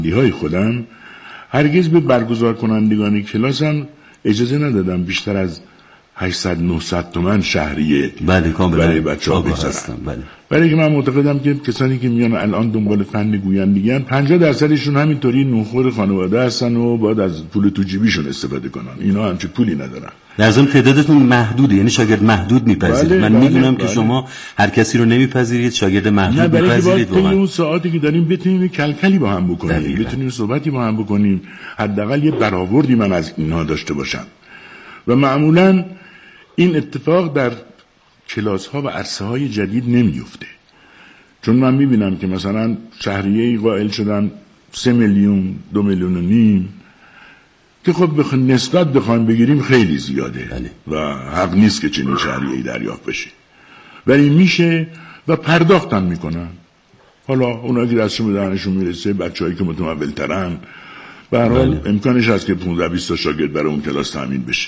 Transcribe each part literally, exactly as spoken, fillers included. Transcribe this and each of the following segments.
های خودم هرگز به برگزار کنندگان کلاسم اجازه ندادم بیشتر از هشتصد نهصد تومن شهریه بله کاملا برای بچه‌ها بذارن. بله. برای که من معتقدم که کسانی که میان الان دنبال فن گویندگی ان پنجاه درصدشون همینطوری نوخور خانواده هستن و باید از پول تو جیبیشون استفاده کنن. اینا همچه پولی ندارن. در ضمن تعدادتون محدوده، یعنی شاگرد محدود میپذیرید. بله، من بله، میدونم بله. که شما هر کسی رو نمیپذیرید، شاگرد محدود میپذیرید. واقعا اون ساعاتی که داریم بتونیم کلکلی با هم بکنیم، بتونیم صحبتی با هم بکنیم، حداقل یه برآوردی من از اینا داشته باشم. و معمولاً این اتفاق در کلاس ها و عرصه های جدید نمیفته، چون من میبینم که مثلا شهریه‌ای قائل شدن سه میلیون دو میلیون و نیم که خب بخ... نسبت بخوایم بگیریم خیلی زیاده بله. و حق نیست که چنین شهریه‌ای دریافت بشه، ولی میشه و پرداختن میکنن. حالا اونا که دستشون به دهنشون میرسه، بچه‌هایی که متمول‌ترن، به هر حال بله. امکانش هست که پانزده بیست تا شاگرد برای اون کلاس تامین بشه.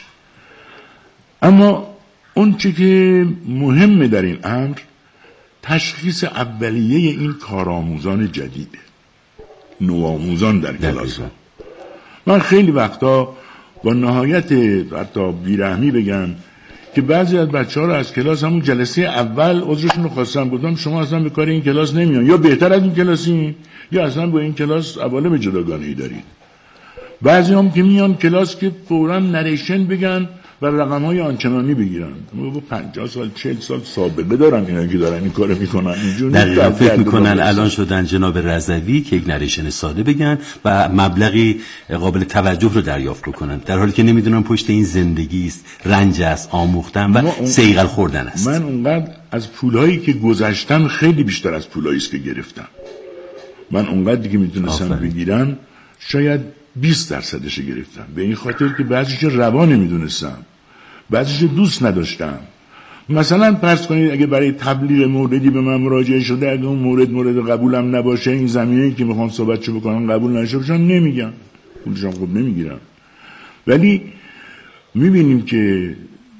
اما اون چی که مهمه در این امر تشخیص اولیه این کارآموزان جدیده، نوآموزان در کلاس ها. من خیلی وقتا با نهایت حتی بیرحمی بگم که بعضی از بچه ها رو از کلاس همون جلسه اول عذرشون رو خواستم، گفتم شما اصلا به کار این کلاس نمیان، یا بهتر از این کلاسی یا اصلا با این کلاس عوالم جداگانه‌ای دارید. بعضی هم که میان کلاس که فوراً نریشن بگن و رقم‌های آنچنانی بگیرن، با پنجاه سال چهل سال سابقه دارن اینا که دارن این کارو میکنن. اینجوری دقیقاً فکر میکنن الان شدن جناب رضوی که یک نریشن ساده بگن و مبلغی قابل توجه رو دریافت کنن، در حالی که نمیدونن پشت این زندگی است، رنج است، آموختن و صیقل خوردن است. من اونقدر از پولایی که گذاشتم خیلی بیشتر از پولایی است که گرفتم. من اونقدری که میتونستم بگیرم شاید بیست درصدش گرفتم، به این خاطر که بعضیش روا نمیدونستم، بعضیش دوست نداشتم. مثلا فرض کنید اگه برای تبلیغ موردی به من مراجعه شده، اگه اون مورد مورد قبولم نباشه، این زمینه‌ای که میخوام صحبتشو بکنم قبول نشه باشم، نمیگم، پولشم خوب نمیگیرم. ولی میبینیم که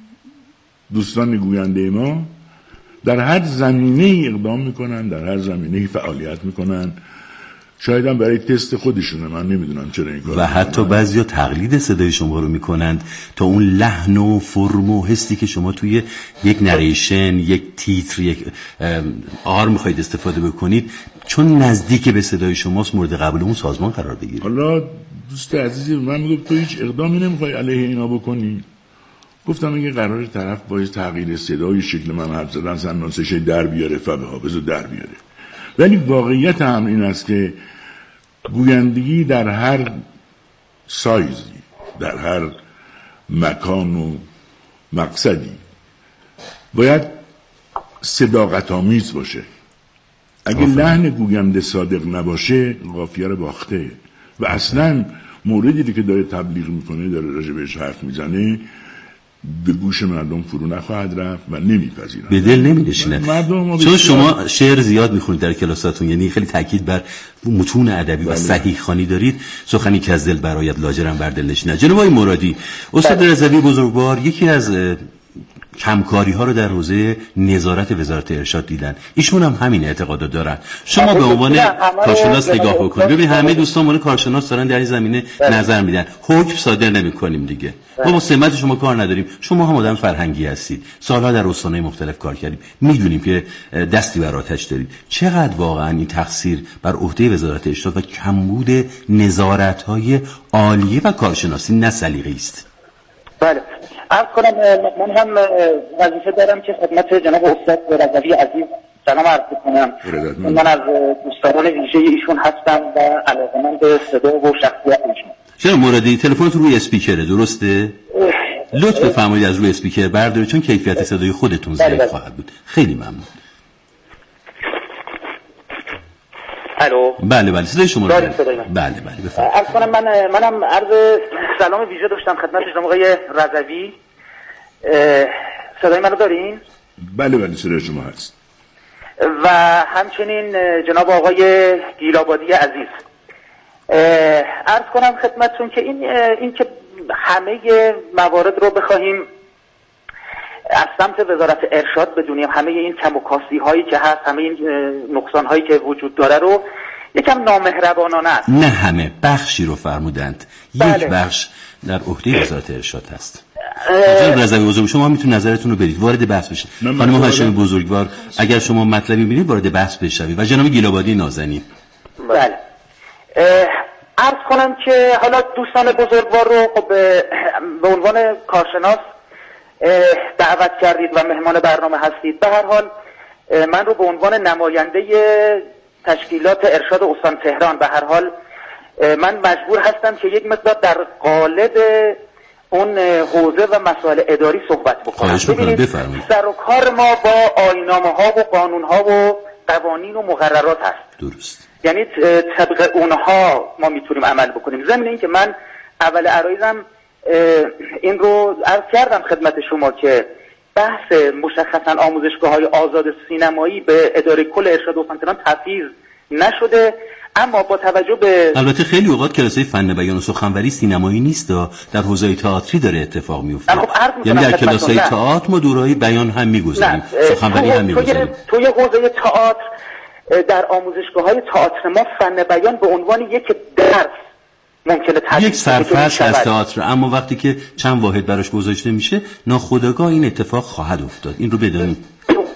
دوستان گوینده ما در هر زمینه‌ای اقدام میکنن، در هر زمینه‌ای فعالیت میکنن، شاید هم برای تست خودشونه، من نمیدونم چرا این کار. و حتی بعضیا تقلید صدای شما رو میکنند تا اون لحن و فرم و حسی که شما توی یک نریشن، یک تیتر، یک آر میخواید استفاده بکنید، چون نزدیک به صدای شماست مورد قبول اون سازمان قرار بگیرید. حالا دوست عزیزی من میگم تو هیچ اقدامی نمیخوای علیه اینا بکنی. گفتم اگه قرار طرف باید تغییر صدای شکل من حرف زدن سنانسش در بیاره، فبه حافظ در بیاره. ولی واقعیت هم این است که گویندگی در هر سایزی، در هر مکان و مقصدی باید صداقت آمیز باشه. اگه لحن گوینده صادق نباشه قافیه رو باخته و اصلا موردی که داره تبلیغ میکنه، داره راجبش حرف میزنه، به گوش مردم فرو نخواهد رفت و نمیپذیرن، به دل نمی‌نشینه. چون شما شعر زیاد میخونید در کلاساتون، یعنی خیلی تاکید بر متون ادبی و صحیح خوانی دارید، سخنی که از دل برآید لاجرم بر دل نشینه. جناب آقای مرادی، استاد رضوی بزرگوار یکی از کمکاری ها رو در حوزه نظارت وزارت ارشاد دیدن، ایشون هم همین اعتقاد دارن. شما به عنوان کارشناس نگاه بکنید، ببین همه دوستان من کارشناس دارن در این زمینه نظر میدن، حکم صادر نمی‌کنیم دیگه. ما با سمت شما کار نداریم، شما هم آدم فرهنگی هستید، سالها در استان‌های مختلف کار کردیم، میدونیم که دستی بر آتش دارید. چقدر واقعا این تقصیر بر عهده وزارت ارشاد و کمبود نظارت‌های عالیه و کارشناسی نه سلیقه‌ای است؟ بله، عرض کنم من هم وظیفه دارم که خدمت جناب استاد رضوی عزیز سلام عرض کنم. من از دوستان ویژه ایشون هستم و علاقه‌مند به صدا و شخصیت ایشون. جناب مرادی، تلفنتون روی اسپیکره درسته؟ لطف بفرمایید از روی اسپیکر بردارید، چون کیفیت صدای خودتون ضعیف خواهد بود. خیلی ممنون. الو. بله بله صدای شما رو بله بله بفرمایید. عرض کنم من منم عرض سلام ویژه داشتم خدمت جناب آقای رضوی. صدای منو دارین؟ بله بله صدای شما هست. و همچنین جناب آقای گیلابادی عزیز. عرض کنم خدمتتون که این این که همه موارد رو بخواهیم از سمت وزارت ارشاد بدونیم، همه این کم و کاستی هایی که هست، همه این نقصان هایی که وجود داره رو یکم نامهربانانه است. نه همه، بخشی رو فرمودند. بله. یک بخش در عهده وزارت ارشاد هست. جناب رضوی بزرگ، شما میتونید نظرتون رو بدید، وارد بحث بشید. خانم هاشمی بزرگوار، اگر شما مطلبی می‌بینید وارد بحث بشوید و جناب گیلابادی نازنین. بله. عرض کنم که حالا دوستان بزرگوار رو خب به عنوان کارشناس دعوت کردید و مهمان برنامه هستید. به هر حال من رو به عنوان نماینده تشکیلات ارشاد استان تهران به هر حال من مجبور هستم که یک مقدار در قالب اون حوزه و مسائل اداری صحبت بکنم. ببینید سر و کار ما با آیین‌نامه ها و قانون ها و قوانین و مقررات هست. درست. یعنی طبق اونها ما میتونیم عمل بکنیم. ضمن این که من اول عرایزم این رو عرض کردم خدمت شما که بحث مشخصا آموزشگاه‌های آزاد سینمایی به اداره کل ارشاد استان تهران تفویض نشده، اما با توجه به البته خیلی اوقات کلاسای فن بیان و سخنوری سینمایی نیست، در حوزه تئاتری داره اتفاق میفته. خب یعنی در کلاسای تئاتر ما دوره‌های بیان هم میگذاریم، سخنوری هم میگذاریم. تو یه حوزه تئاتر در آموزشگاه‌های تئاتر ما فن بیان به عنوان یک درس ممکنه تدریس یک سرفصل از تئاتر، اما وقتی که چند واحد براش گذاشته میشه ناخودآگاه این اتفاق خواهد افتاد. این رو بدونید.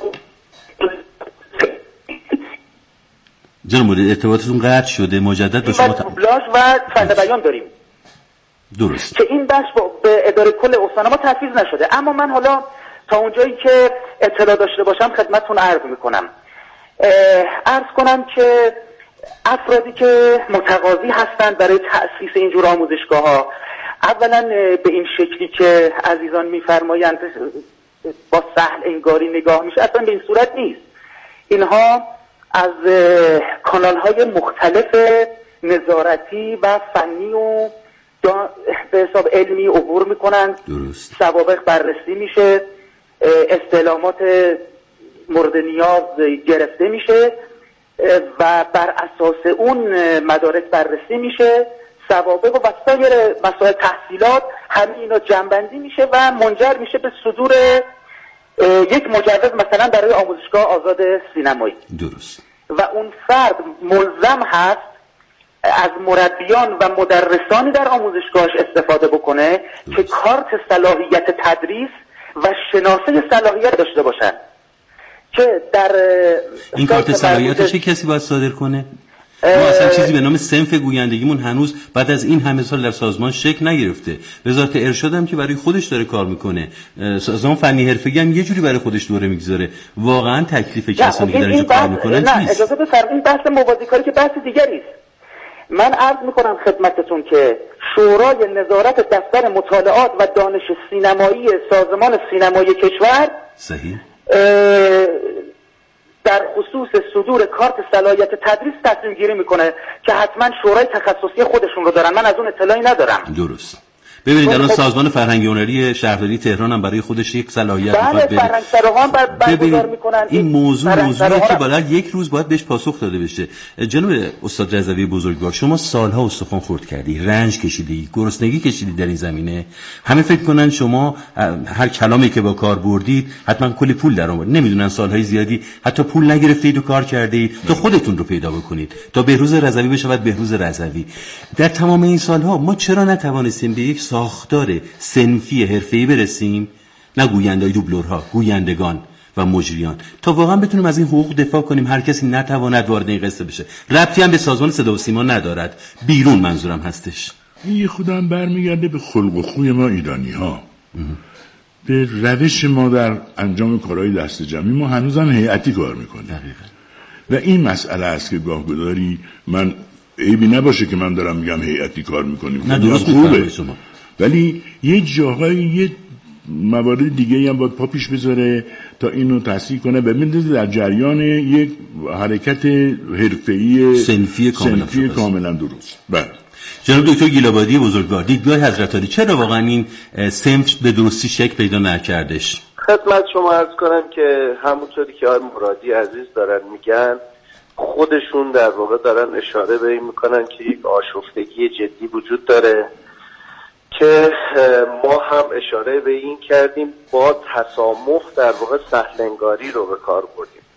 جناب مدیر ارتباطتون قطع شده، مجدد با شما دوبلاژ و فن بیان داریم. درست. که این بخش به اداره کل استان ما تفویض نشده، اما من حالا تا اونجایی که اطلاع داشته باشم خدمتتون عرض میکنم. عرض کنم که افرادی که متقاضی هستند برای تأسیس اینجور آموزشگاه‌ها، اولا به این شکلی که عزیزان می‌فرمایند با سهل انگاری نگاه میشه، اصلا به این صورت نیست. اینها از کانال‌های مختلف نظارتی و فنی و به حساب علمی عبور میکنند. درست. سوابق بررسی میشه، استعلامات مورد نیاز گرفته میشه و بر اساس اون مدارک بررسی میشه، سوابق و سایر مسائل تحصیلات همه اینا جمع‌بندی میشه و منجر میشه به صدور یک مجوز مثلا برای آموزشگاه آزاد سینمایی. درست. و اون فرد ملزم هست از مربیان و مدرسانی در آموزشگاهش استفاده بکنه درست. که کارت صلاحیت تدریس و شناسه صلاحیت داشته باشن. که در این کارت صلاحیتش کسی باید صادر کنه؟ ما اصلا چیزی به نام صنف گویندگیمون هنوز بعد از این همه سال در سازمان شکل نگرفته. وزارت ارشاد هم که برای خودش داره کار میکنه، سازمان فنی حرفه‌ای هم یه جوری برای خودش دوره میگذاره. واقعا تکلیف کسانی که دارن کار میکنن نه نیست. اجازه بفرمایید، این بحث موازی کاری که بحث دیگری است. من عرض میکنم خدمتتون که شورای نظارت دفتر مطالعات و دانش سینمایی سازمان سینمایی کشور صحیح در خصوص صدور کارت صلاحیت تدریس تصمیم گیری میکنه که حتما شورای تخصصی خودشون رو دارن. من از اون اطلاعی ندارم. درست. ببینید الان سازمان فرهنگ هنری شهرداری تهران هم برای خودش یک صلاحیت بله میخواد فرهنگ سراهان برگزار میکنن. این موضوع موضوعیه که باید یک روز باید بهش پاسخ داده بشه. جناب استاد رضوی بزرگوار، شما سالها استخوان خورد کردی، رنج کشیدی، گرسنگی کشیدی در این زمینه. همه فکر کنن شما هر کلامی که با کار بردید حتما کلی پول در آوردید. نمیدونن سالهای زیادی حتی پول نگرفتید و کار کردید تا خودتون رو پیدا بکنید، تا بهروز رضوی بشود بهروز رضوی. در تمام این سالها ما چرا نتوانستیم به یک ساختار صنفی حرفه‌ای برسیم؟ نه گوینده‌های دوبلورها، گویندگان و مجریان، تا واقعا بتونیم از این حقوق دفاع کنیم. هر کسی نتواند وارد این قصه بشه. ربطی هم به سازمان صدا و سیما ندارد، بیرون منظورم هستش. این خودم برمیگرده به خلق و خوی ما ایرانی‌ها، به روش ما در انجام کارهای دست جمعی. ما هنوزم هیئتی کار میکنیم دقیقاً. و این مسئله است که گاه گداری من عیبی نباشه که من دارم میگم هیئتی کار میکنیم، نه درست خوبه شما، ولی یه جاهای یه موارد دیگه هم باید پا پیش بذاره تا اینو تصحیح کنه و بندازه در جریان یک حرکت حرفه‌ای صنفی کاملا, کاملا درست. بله جناب دکتر گیلابادی بزرگوار، دیدگاه حضرت عالی، چرا واقعا این صنف به درستی شکل پیدا نکردش؟ خدمت شما عرض کنم که همونطوری که آقای مرادی عزیز دارن میگن، خودشون در واقع دارن اشاره به این میکنن که یک آشفتگی جدی وجود داره که ما هم اشاره به این کردیم با تسامح در واقع سهلنگاری رو به کار بردیم.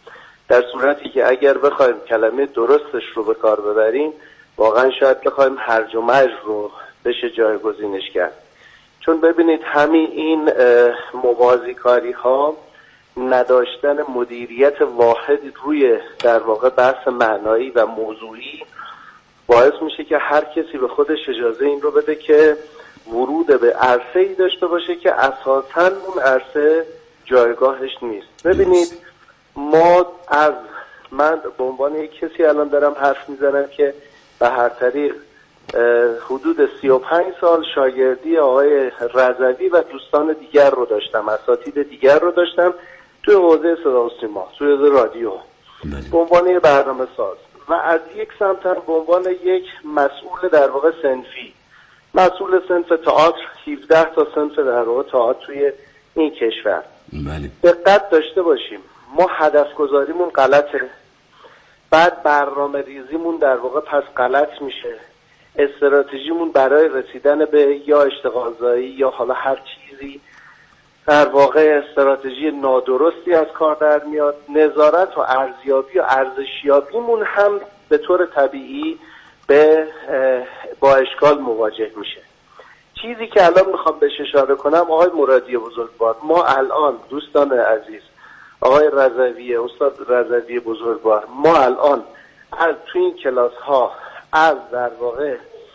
در صورتی که اگر بخوایم کلمه درستش رو به کار ببریم واقعا شاید بخوایم هرج و مرج رو بشه جایگزینش کرد. چون ببینید همین این موازی کاری ها، نداشتن مدیریت واحدی روی در واقع بحث معنایی و موضوعی باعث میشه که هر کسی به خودش اجازه این رو بده که ورود به عرصه‌ای داشته باشه که اساساً اون عرصه جایگاهش نیست. ببینید ما از من به عنوان یک کسی الان دارم حرف میزنم که به هر طریق حدود سی و پنج سال شاگردی آقای رضوی و دوستان دیگر رو داشتم، اساتید دیگر رو داشتم توی حوزه صدا و سیما، توی حوزه رادیو به عنوان برنامه ساز و از یک سمت هم به عنوان یک مسئول در واقع صنفی، مسئول صنف تئاتر، هفده تا صنف در واقع تئاتر توی این کشور. بله. دقت داشته باشیم، ما هدف گذاریمون غلطه، بعد برنامه ریزیمون در واقع پس غلط میشه، استراتژیمون برای رسیدن به یا اشتغال زایی یا حالا هر چیزی در واقع استراتژی نادرستی از کار در میاد. نظارت و ارزیابی و ارزشیابیمون هم به طور طبیعی به با اشکال مواجه میشه. چیزی که الان میخوام بهش اشاره کنم آقای مرادی بزرگوار، ما الان دوستان عزیز، آقای رضوی، استاد رضوی بزرگوار، ما الان از تو این کلاس ها از در واقع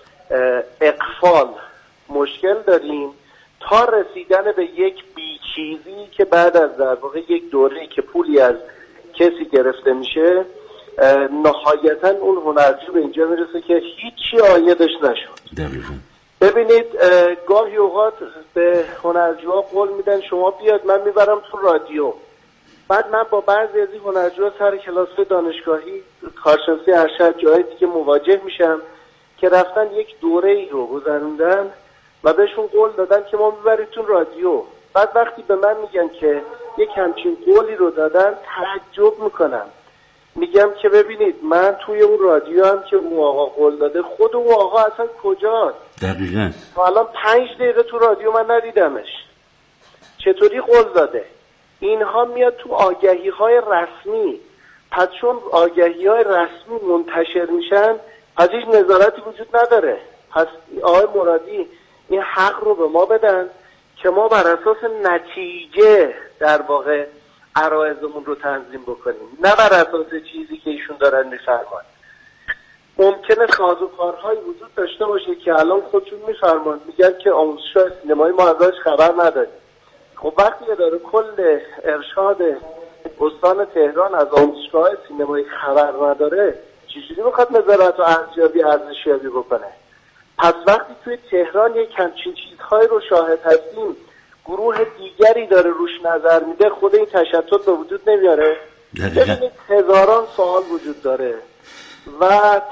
اقفال مشکل داریم تا رسیدن به یک بیچیزی که بعد از در واقع یک دوره‌ای که پولی از کسی گرفته میشه نهایتا اون هنرجو به اینجا میرسه که هیچی عایدش نشد. دقیقاً. ببینید گاهی اوقات به هنرجوها قول میدن شما بیاد من میبرم تو رادیو، بعد من با بعضی از این هنرجوها سر کلاس دانشگاهی کارشناسی ارشد جای دیگه مواجه میشم که رفتن یک دوره ای رو گذروندن و بهشون قول دادن که ما میبریمتون رادیو. بعد وقتی به من میگن که یک همچین قولی رو دادن تعجب میکنم، میگم که ببینید من توی اون رادیو هم که اون آقا قول داده، خود اون آقا اصلا کجاست؟ دقیقاً. الان پنج دقیقه تو رادیو من ندیدمش، چطوری قول داده؟ اینها میاد تو آگهی های رسمی، پس چون آگهی های رسمی منتشر میشن پس هیچ نظارتی وجود نداره. پس آقای مرادی این حق رو به ما بدن که ما بر اساس نتیجه در واقع عرایضمون رو تنظیم بکنیم، نه بر اساس چیزی که ایشون دارن میفرمان. ممکنه سازوکارهایی وجود داشته باشه که الان خودشون میفرمان، میگن که آموزشگاه سینمایی ما ازش خبر نداریم. خب وقتی داره کل ارشاد استان تهران از آموزشگاه سینمایی خبر نداره، چجوری میخواد نظارت و ارزیابی ارزشیابی بکنه؟ پس وقتی توی تهران یک همچین چیزهایی رو شاهد هستیم، گروه دیگری داره روش نظر میده، خود این تشتت به وجود نمیاره. ببینید هزاران سوال وجود داره و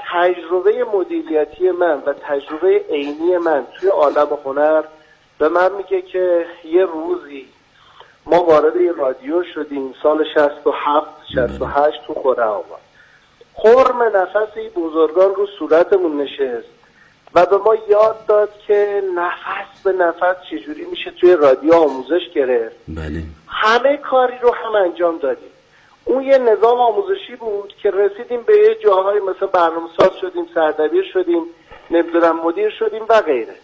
تجربه مدیریتی من و تجربه عینی من توی عالم هنر به من میگه که یه روزی ما وارد یه رادیو شدیم سال شصت و هفت شصت و هشت تو خرم‌آباد، خرم نفس این بزرگان رو صورتمون نشست و به ما یاد داد که نفس به نفس چجوری میشه توی رادیو آموزش گرفت. بله. همه کاری رو هم انجام دادیم. اون یه نظام آموزشی بود که رسیدیم به یه جاهای مثلا برنامه‌ساز شدیم، سردبیر شدیم، نمیدونم مدیر شدیم و غیره.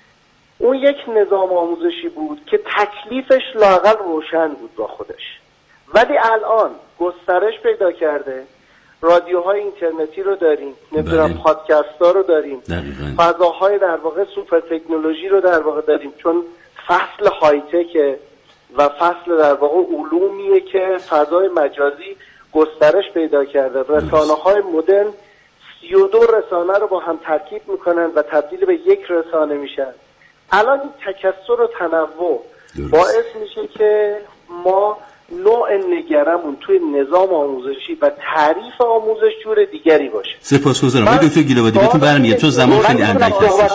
اون یک نظام آموزشی بود که تکلیفش لااقل روشن بود با خودش، ولی الان گسترش پیدا کرده. رادیوهای اینترنتی رو داریم، نمیدونم پادکست‌ها رو داریم، فضاهای در واقع سوپر تکنولوژی رو در واقع داریم، چون فصل های تک و فصل در واقع علومیه که فضای مجازی گسترش پیدا کرده. رسانه‌های مدرن سی و دو رسانه رو با هم ترکیب میکنن و تبدیل به یک رسانه میشن. الان این تکثر و تنوع باعث میشه که ما نوع نگرمون توی نظام آموزشی و تعریف آموزش جور دیگری باشه. سپاسگزارم. آقای دکتر گیلابادی بهتون برمیگردم چون زمان خیلی اندک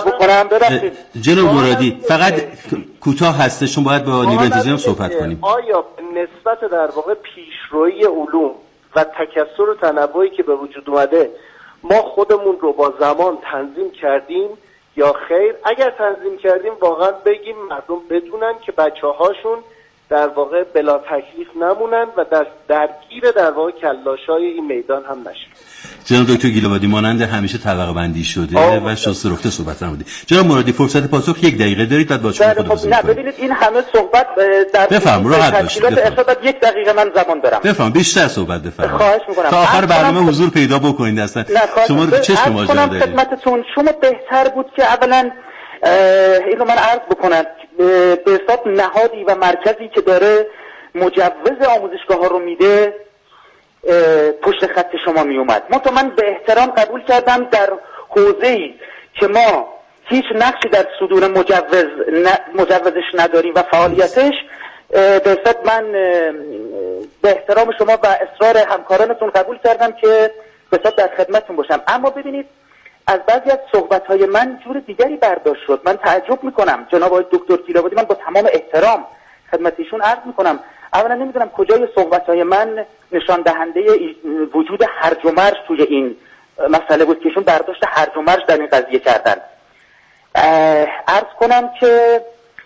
هست. جناب مرادی فقط کوتاه هستش چون باید با نیروی انتظامی صحبت کنیم. آیا نسبت در واقع پیشروی علوم و تکثر و تنوعی که به وجود اومده ما خودمون رو با زمان تنظیم کردیم یا خیر؟ اگر تنظیم کردیم واقعا بگیم مردم بدونن که بچه‌هاشون در واقع بلا تکلیف نمونن و در درگیر در واقع کلاشای این میدان هم نشن. جناب دکتر گیلابادی مانند همیشه طبقه بندی شده و شاسته رفته صحبت نمودی. جناب مرادی فرصت پاسخ یک دقیقه دارید بعد با شما خداحافظی نه ببینید این همه صحبت در بفهم راحت باشید. ارشاد یک دقیقه من زمان دارم. بفهم بیشتر صحبت بفرمایید. خواهش می‌کنم. تا آخر برنامه حضور پیدا بکنید اصلا. شما چشم ماجرا دارید. خدمتتون شما بهتر بود که اولا اینو من عرض بکنم به حساب نهادی و مرکزی که داره مجوز آموزشگاه‌ها رو میده پشت خط شما می اومد. منتها من به احترام قبول کردم در حوزه‌ای که ما هیچ نقشی در صدور مجوز مجوزش نداریم و فعالیتش به حساب من به احترام شما و اصرار همکارانتون قبول کردم که به حساب در خدمتتون باشم. اما ببینید از بعضی از صحبت‌های من جور دیگری برداشت شد. من تعجب می‌کنم جناب آقای دکتر گیلابادی، من با تمام احترام خدمت ایشون عرض می‌کنم اولا نمیدونم کجای صحبت‌های من نشان دهنده وجود هرج و مرج توی این مسئله بود که ایشون برداشت هرج و مرج در این قضیه کردن. عرض کنم که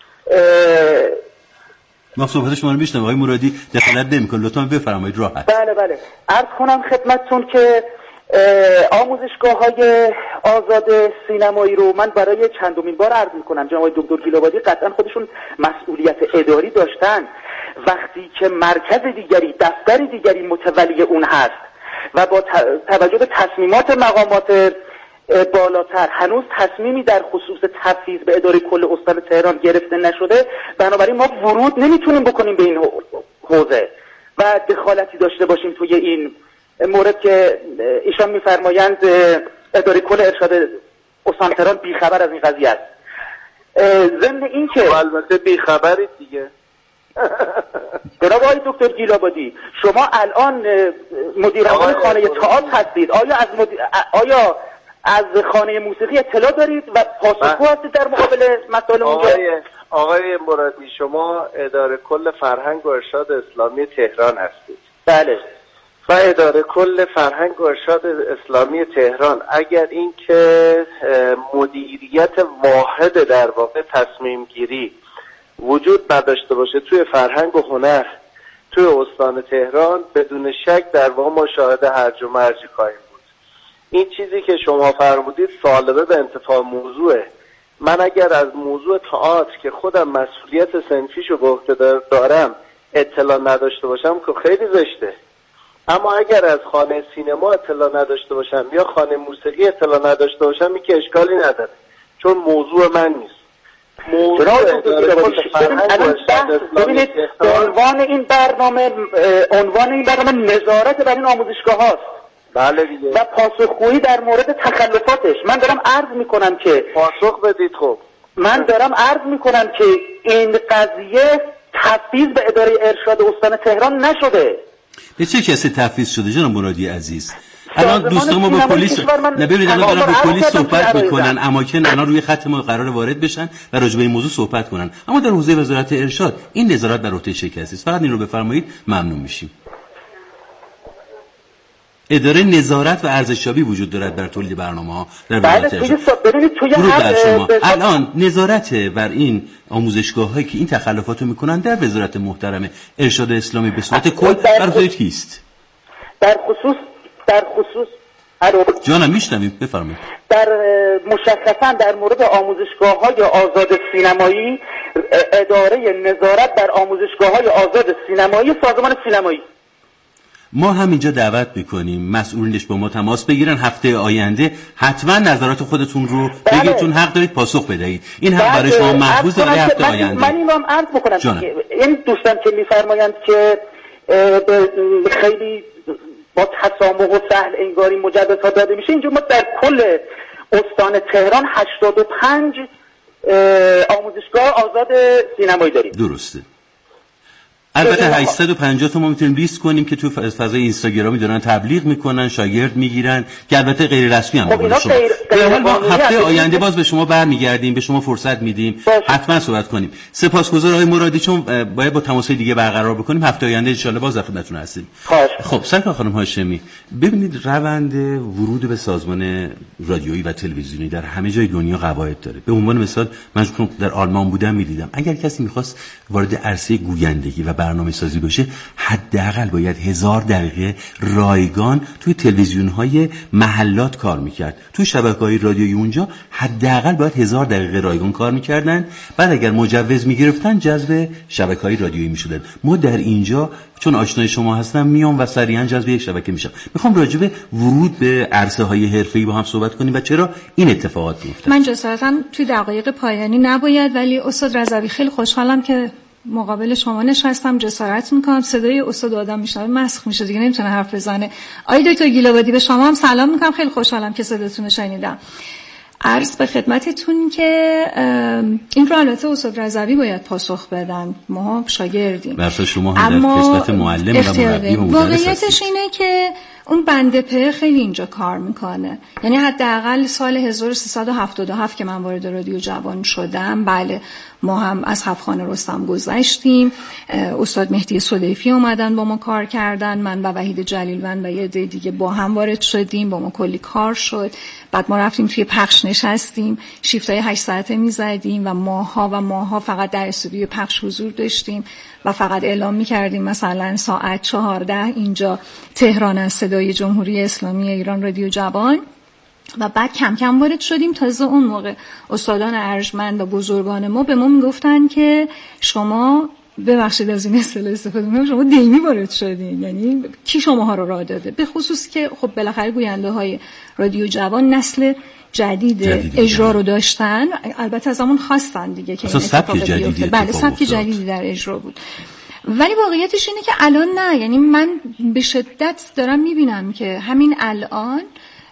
ما صحبت شما رو میشنویم آقای مرادی دخالت نمی‌کنید لطفاً بفرمایید راحت. بله بله عرض کنم خدمتتون که آموزشگاه‌های آزاد سینمایی رو من برای چندمین بار عرض می‌کنم جناب دکتر گیلابادی قطعاً خودشون مسئولیت اداری داشتن. وقتی که مرکز دیگری دفتر دیگری متولی اون هست و با توجه به تصمیمات مقامات بالاتر هنوز تصمیمی در خصوص تفویض به اداره کل استان تهران گرفته نشده، بنابراین ما ورود نمیتونیم بکنیم به این حوزه و دخالتی داشته باشیم توی این مورد که ایشان میفرمایند اداره کل ارشاد استان تهران بیخبر از این قضیه است. ضمن این که البته بیخبرید دیگه. جناب آقای دکتر گیلابادی شما الان مدیرعامل خانه تئاتر هستید، آیا از مدیر... آیا از خانه موسیقی اطلاع دارید و پاسخگو هستید در مقابل مسائل اونجا؟ آقای آقای مرادی شما اداره کل فرهنگ و ارشاد اسلامی تهران هستید. بله. و اداره کل فرهنگ و ارشاد اسلامی تهران اگر این که مدیریت واحد در واقع تصمیم گیری وجود نداشته باشه توی فرهنگ و هنر توی استان تهران، بدون شک در واقع ما شاهد هرج و مرجی خواهیم بود. این چیزی که شما فرمودید سالبه به انتفاع موضوعه. من اگر از موضوع تئاتر که خودم مسئولیت صنفیشو به عهده دارم اطلاع نداشته باشم که خیلی زشته. اما اگر از خانه سینما اطلاع نداشته باشم یا خانه موسیقی اطلاع نداشته باشم این که اشکالی نداره، چون موضوع من نیست. ببینید عنوان این برنامه عنوان این برنامه نظارت بر این آموزشگاه هاست. بله دیگه. و پاسخگویی در مورد تخلفاتش. من دارم عرض میکنم که پاسخ بدید. خب من دارم عرض میکنم که این قضیه تفویض به اداره ارشاد استان تهران نشده. به چه کسی تفویض شده جناب مرادی عزیز؟ الان دوستان ما با پلیس نه ببینید الان دارن با پلیس صحبت میکنن، اماکن الان روی خط ما قرار وارد بشن و راجع به این موضوع صحبت کنن، اما در حوزه وزارت ارشاد این نظارت بر عهده چه کسی است؟ فقط این رو بفرمایید ممنون میشیم. اداره نظارت و ارزشیابی وجود دارد در تولید برنامه‌ها در وزارت ارشاد. ببینید توی هر شما الان نظارت بر این آموزشگاه‌هایی که این تخلفاتو میکنن در وزارت محترم ارشاد اسلامی به صورت کل بر عهده کیست؟ در خصوص در خصوص جانم میشنویم بفرمایید. در مشخصا در مورد آموزشگاه‌های آزاد سینمایی اداره نظارت بر آموزشگاه‌های آزاد سینمایی سازمان سینمایی. ما همینجا دعوت میکنیم مسئولینش با ما تماس بگیرن، هفته آینده حتما نظرات خودتون رو بله. بگید چون حق دارید پاسخ بدهید. این حق برای شما محفوظ برای هفته من آینده. من اینو هم عرض بکنم این دوستان که میفرمایند که خیلی با تسامح و سهل انگاری مجوزها داده میشه، اینجا ما در کل استان تهران هشتاد و پنج آموزشگاه آزاد سینمایی داریم. درسته. البته هشتصد و پنجاه تا ما میتونیم لیست کنیم که تو فضای اینستاگرامی دارن تبلیغ میکنن، شاگرد میگیرن که البته غیر رسمی هم خب به شما. به حال ما هفته آینده باز به شما برمیگردیم، به شما فرصت میدیم، حتما صحبت کنیم. سپاسگزار آقای مرادی، چون باید با تماس‌های دیگه برقرار بکنیم. هفته آینده ان شاء الله باز در خدمتتون هستیم. خب سرکار خانم هاشمی، ببینید روند ورود به سازمان رادیویی و تلویزیونی در همه جای دنیا قواعد داره. به عنوان مثال من چون در آلمان بودم می‌دیدم اگر کسی می‌خواست وارد عرصه گویندگی و برنامه‌سازی بشه حداقل باید هزار دقیقه رایگان توی تلویزیون‌های محلات کار می‌کرد. توی شبکه‌های رادیویی اونجا حداقل باید هزار دقیقه رایگان کار می‌کردن. بعد اگر مجوز می‌گرفتن جذب شبکه‌های رادیویی می‌شدن. ما در اینجا چون آشنای شما هستم میام و سریعا جذب یک شبکه میشم. میخوام راجع به ورود به عرصه های حرفه‌ای با هم صحبت کنیم و چرا این اتفاقات میفته. من جسارتاً توی دقایق پایانی نباید، ولی استاد رضوی خیلی خوشحالم که مقابل شما نشستم، جسارت میکنم. صدای استاد آدم میشنوه مسخ میشه دیگه، نمیتونه حرف بزنه. آقای دکتر گیلابادی به شما هم سلام میکنم، خیلی خوشحالم که صداتون رو شنیدم. عرض به خدمتتون که این رو البته استاد رضوی باید پاسخ بدن، ما شاگردیم. برای شما هم در قسمت معلم و مربی و مدرس واقعیتش اینه که اون بنده په خیلی اینجا کار میکنه. یعنی حداقل سال هزار و سیصد و هفتاد و هفت که من وارد رادیو جوان شدم، بله ما هم از حفخانه رستم گذشتیم، استاد مهدی صدیفی اومدن با ما کار کردن، من و وحید جلیلوند و یه عده دیگه با هم وارد شدیم، با ما کلی کار شد. بعد ما رفتیم توی پخش نشستیم، شیفتای هشت ساعته میزدیم و ماها و ماها فقط در استودیو پخش حضور داشتیم و فقط اعلام میکردیم مثلا ساعت چهارده اینجا تهران از صدای جمهوری اسلامی ایران رادیو جوان. و بعد کم کم وارد شدیم. تازه اون موقع استادان ارجمند و بزرگان ما به ما میگفتن که شما ببخشید از این اصطلاح استفاده می‌کنم، شما دیمی وارد شدین. یعنی کی شماها رو راه داده؟ به خصوص که خب بالاخره گوینده های رادیو جوان نسل جدید, جدید اجرا رو داشتن، البته از همون خواستن دیگه که این اتفاق بیفته. بله سبک جدیدی در اجرا بود. ولی واقعیتش اینه که الان نه. یعنی من به شدت دارم میبینم که همین الان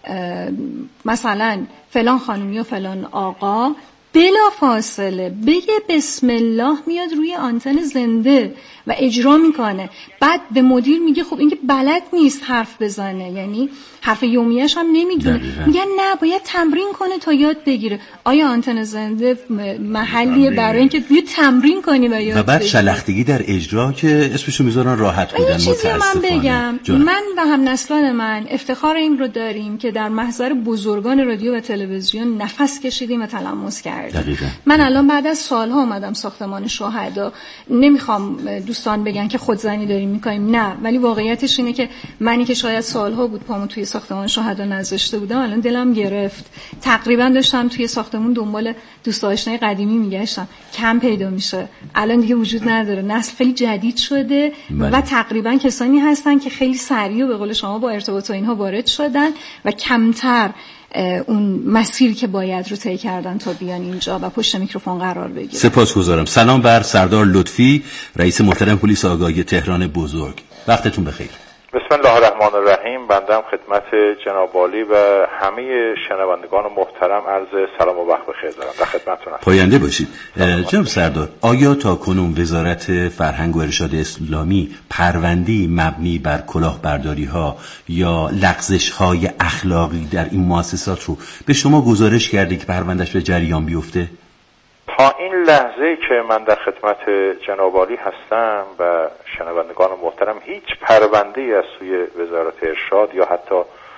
مثلا فلان خانمی و فلان آقا بلا فاصله بگه بسم الله میاد روی آنتن زنده و اجرا میکنه. بعد به مدیر میگه خب این که بلد نیست حرف بزنه، یعنی حرف یومیش هم نمیدونه، میگن نه باید تمرین کنه تا یاد بگیره. آیا آنتن زنده محلیه برای اینکه بیا تمرین کنی و یاد و بعد بگیری؟ شلختگی در اجرا که اسمشو میذارن راحت بودن. متاسفانه من بگم جانب. من و هم نسلان من افتخار این رو داریم که در محضر بزرگان رادیو و تلویزیون نفس کشیدیم و تلمس کردیم. دقیقا. من الان بعد از سالها اومدم ساختمان شهدا. نمیخوام دوستان بگن که خودزنی داریم میکنیم، نه، ولی واقعیتش اینه که منی که شاید سالها بود پامو توی ساختمان شهدا نذاشته بودم، الان دلم گرفت. تقریبا داشتم توی ساختمون دنبال دوست آشنای قدیمی میگشتم، کم پیدا میشه. الان دیگه وجود نداره، نسل خیلی جدید شده بله. و تقریبا کسانی هستن که خیلی سریع و به قول شما با ارتباط و اینها وارد شدن و کمتر اون مسیر که باید رو طی کردن تا بیان اینجا و پشت میکروفون قرار بگیرن. سپاسگزارم. سلام بر سردار لطفی، رئیس محترم پلیس آگاهی تهران بزرگ. وقتتون بخیر. بسم الله الرحمن الرحیم. بنده خدمت جناب عالی و همه شنوندگان محترم عرض سلام و وقت بخیر دارم. در خدمتتون هستم. پاینده باشید. جناب سردار، آیا تا کنون وزارت فرهنگ و ارشاد اسلامی پرونده‌ای مبنی بر کلاهبرداری‌ها یا لغزش‌های اخلاقی در این مؤسسات رو به شما گزارش کرده که پروندهش به جریان بیفته؟ تا این لحظه که من در خدمت جناب عالی هستم و شنوندگان محترم هیچ پرونده‌ای از سوی وزارت ارشاد یا حتی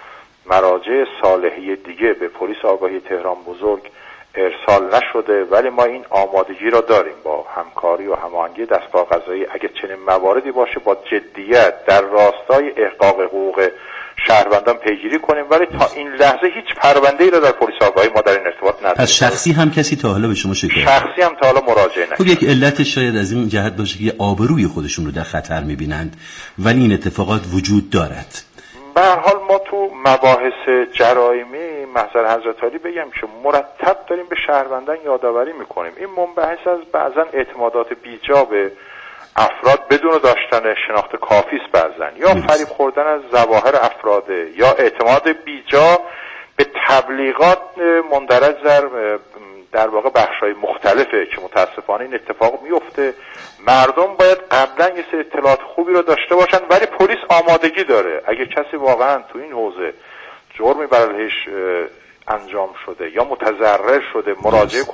مراجع صالحی دیگه به پلیس آگاهی تهران بزرگ ارسال نشده، ولی ما این آمادگی را داریم با همکاری و هماهنگی دستگاه قضایی اگه چنین مواردی باشه با جدیت در راستای احقاق حقوق شهروندان پیگیری کنیم، ولی تا این لحظه هیچ پرونده‌ای را در پلیس آگاهی ما در این ارتباط نداریم. پس شخصی هم کسی تا حالا به شما شکایت شخصی هم تا حالا مراجعه نکرده. خب یک علتش شاید از این جهت باشه که آبروی خودشون رو در خطر می‌بینند، ولی این اتفاقات وجود دارد. به هر حال ما تو مباحث جرایمی محضر حضرت علی بگم که مرتب داریم به شهروندان یادآوری می‌کنیم این منبعث از بعضن اعتمادات بیجا به افراد بدون داشتن شناخت کافی است بعضن، یا فریب خوردن از ظواهر افراد، یا اعتماد بیجا به تبلیغات مندرج در در واقع بخش‌های مختلفه که متاسفانه این اتفاق میفته. مردم باید قبلا یه سری اطلاعات خوبی رو داشته باشن، ولی پلیس آمادگی داره اگه کسی واقعا تو این حوزه جرمی بر علیهش انجام شده یا متضرر شده مراجعه کنن یا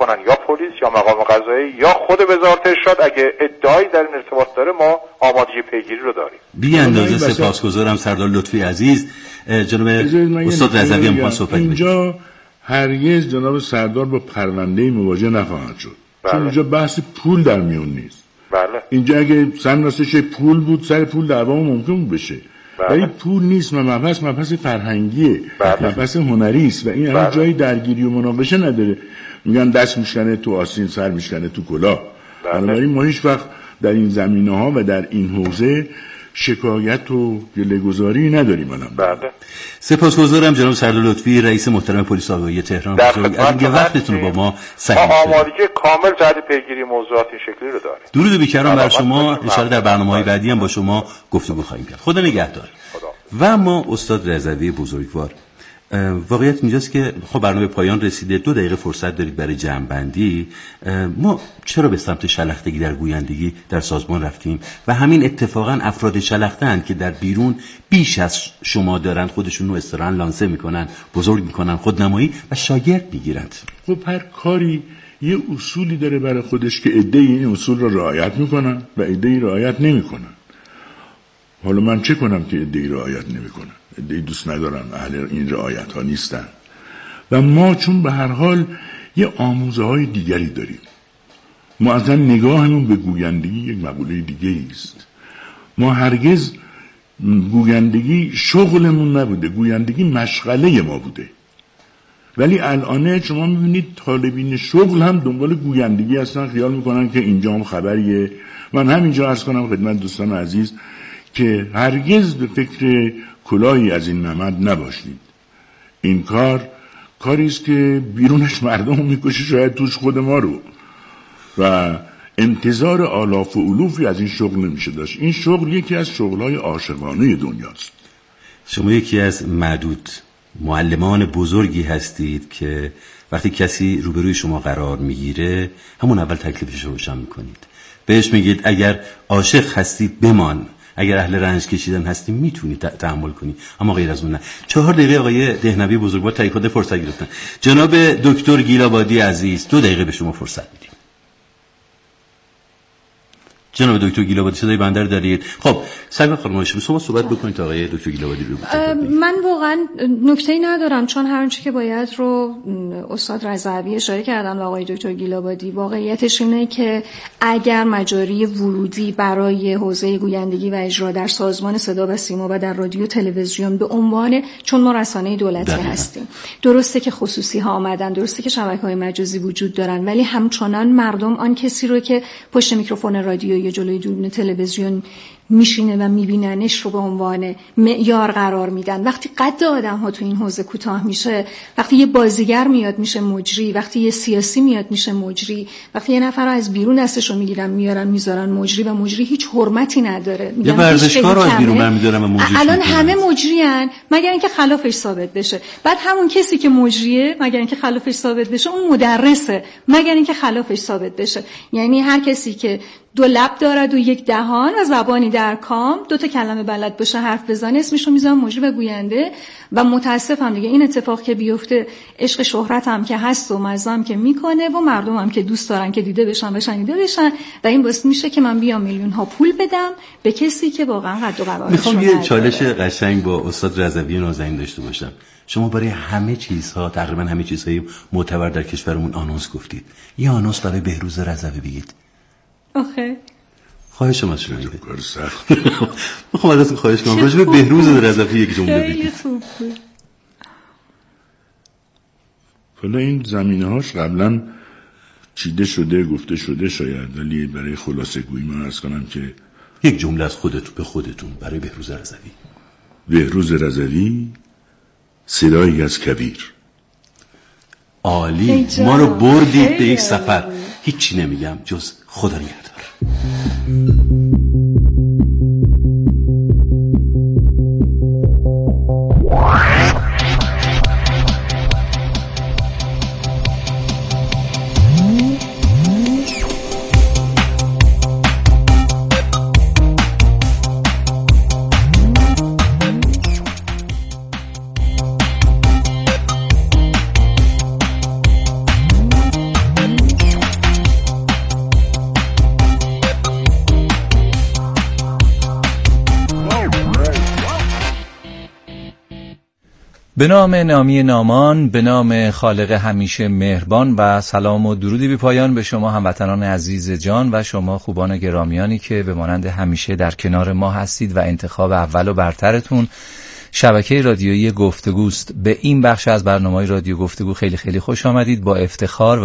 پلیس یا مقام قضایی یا خود وزارت ارشاد اگه ادعایی در این ارتباط داره ما آمادگی پیگیری رو داریم. بی اندازه سپاسگزارم سردار لطفی عزیز. جناب استاد رضوی هم می‌خوان صحبت کنید. اینجا هرگز جناب سردار با پرونده مواجه نخواهند شد. بله. چون اینجا بحث پول در میون نیست. بله. اینجا اگه سن راستش پول بود سر پول دعوا ممکن بشه. ولی بله. پول نیست، مبحث مبحث فرهنگیه، بله. مبحث هنری است و این بله. جای درگیری و مناقشه نداره. میگن دست میشکنه تو آستین، سر میشکنه تو کلاه. بنابراین ما هیچ وقت در این زمینه‌ها و در این حوزه شکایت و گله‌گذاری نداریم. الان بله. سپاسگزارم جناب سردار لطفی رئیس محترم پلیس آگاهی تهران بزرگ از اینکه وقتتون رو با ما سعی کردید. ما آمادگی کامل جهت پیگیری موضوعات این شکلی رو داریم. درود و بیکران بر شما. ان شاءالله در برنامه‌های بعدی هم با شما گفتگو خواهیم کرد. خدا نگهدار. و ما استاد رضوی بزرگوار، واقعیت اینجاست که خب برنامه پایان رسیده، دو دقیقه فرصت دارید برای جمع‌بندی. ما چرا به سمت شلختگی در گویندگی در سازمان رفتیم و همین اتفاقا افراد شلخته‌اند که در بیرون بیش از شما دارن خودشون رو استران لانسه میکنن، بزرگ میکنن، خودنمایی و شاگرد میگیرند. خب هر کاری یه اصولی داره برای خودش که عده‌ای این اصول رو رعایت میکنن و عده‌ای رعایت نمیکنن. حالا من چه کنم که عده‌ای رعایت نمیکنن؟ عده‌ای دوست ندارن، اهل این رعایت ها نیستن. و ما چون به هر حال یه آموزه های دیگری داریم، ما اصلا نگاهمون به گویندگی یک مقوله دیگه است. ما هرگز گویندگی شغلمون نبوده، گویندگی مشغله ما بوده. ولی الان شما میبینید طالبین شغل هم دنبال گویندگی هستن، خیال میکنن که اینجا هم خبریه. من همینجا عرض کنم خدمت دوستان عزیز که هرگز به فکر کلاهی از این نمد نباشید. این کار کاری است که بیرونش مردم میکشه، شاید توش خود ما رو، و انتظار آلاف و الوفی از این شغل نمیشه داشت. این شغل یکی از شغلهای عاشقانه دنیاست. شما یکی از معدود معلمان بزرگی هستید که وقتی کسی روبروی شما قرار میگیره همون اول تکلیفش رو روشن میکنید. بهش میگید اگر عاشق هستید بمان، اگر اهل رنج کشیدن هستی میتونی تحمل کنی، اما غیر از اون نه. چهار دقیقه آقای دهنوی بزرگوار تایید فرصت گرفتن. جناب دکتر گیلابادی عزیز دو دقیقه به شما فرصت میدیم. جناب دکتر گیلابادی صدای بنده رو دارید؟ خب سعی کنید شما صحبت بکنید تا آقای دکتر گیلابادی رو بگید. من واقعا نکته‌ای ندارم، چون هر آنچه که باید رو استاد رضوی اشاره کردن و آقای دکتر گیلابادی. واقعیتش اینه که اگر مجاری ورودی برای حوزه گویندگی و اجرا در سازمان صدا و سیما و در رادیو تلویزیون به عنوان، چون ما رسانه دولتی دقیقا. هستیم، درسته که خصوصی ها آمدن، درسته که شبکه‌های مجازی وجود دارن، ولی همچنان مردم آن کسی رو که پشت میکروفون رادیو جلوی دوربین تلویزیون میشینه و میبیننش رو به عنوان معیار قرار میدن. وقتی قد آدم ها تو این حوزه کوتاه میشه، وقتی یه بازیگر میاد میشه مجری، وقتی یه سیاسی میاد میشه مجری، وقتی یه نفر رو از بیرون دستش رو میگیرن میارن میذارن مجری و مجری هیچ حرمتی نداره. یه ورزشکار رو از بیرون برمی‌دارن و مجری. الان همه مجریان مگر اینکه خلافش ثابت بشه. بعد همون کسی که مجریه مگر اینکه خلافش ثابت بشه اون مدرسه، مگر اینکه خلافش ثابت بشه. یعنی هر کسی که دو لب دارد و یک دهان و زبانی در کام، دو تا کلمه بلد باشه حرف بزنه، اسمشو میذارم مجری و گوینده. و متاسفم دیگه این اتفاق که بیفته، عشق شهرت هم که هست و مزه هم که میکنه و مردم هم که دوست دارن که دیده بشن و شنیده بشن و این باعث میشه که من بیام میلیون ها پول بدم به کسی که واقعا قد و قوارش میخوام یه چالش قشنگ با استاد رضوی نازنین داشته باشم. شما برای همه چیزها، تقریبا همه چیزهای معتبر در کشورمون آنونس گفتید. یه آنونس برای بهروز رضوی بگید. آخه خواهش شما شما میگه کار سخت. میخوام ازتون خواهش کنم راجع به بهروز رضوی یک جمله بگید. حالا این زمینه‌هاش قبلا چیده شده، گفته شده شاید، ولی برای خلاصه گویی من عرض کنم که یک جمله از خودتون به خودتون برای بهروز رضوی. بهروز رضوی صدایی از کویر. عالی، ما رو بردید به یک سفر. هیچی نمیگم جز خدا نگهدار. به نام نامی نامان، به نام خالق همیشه مهربان و سلام و درودی بی پایان به شما هموطنان عزیز جان و شما خوبان گرامیانی که به مانند همیشه در کنار ما هستید و انتخاب اول و برترتون شبکه رادیویی گفتگوست. به این بخش از برنامه رادیو گفتگو خیلی خیلی خوش آمدید. با افتخار